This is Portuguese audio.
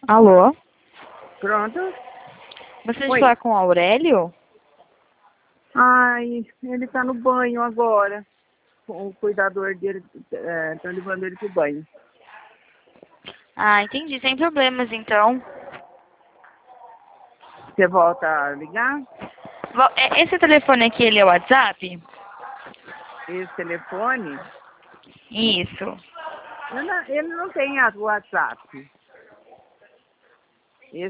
Alô? Pronto? Você Oi. está com o Aurélio? Ai, ele tá no banho agora. O cuidador dele tá levando ele pro banho. Ah, entendi. Sem problemas, então. Você volta a ligar? Esse telefone aqui, ele é o WhatsApp? Esse telefone? Isso. Ele não tem WhatsApp.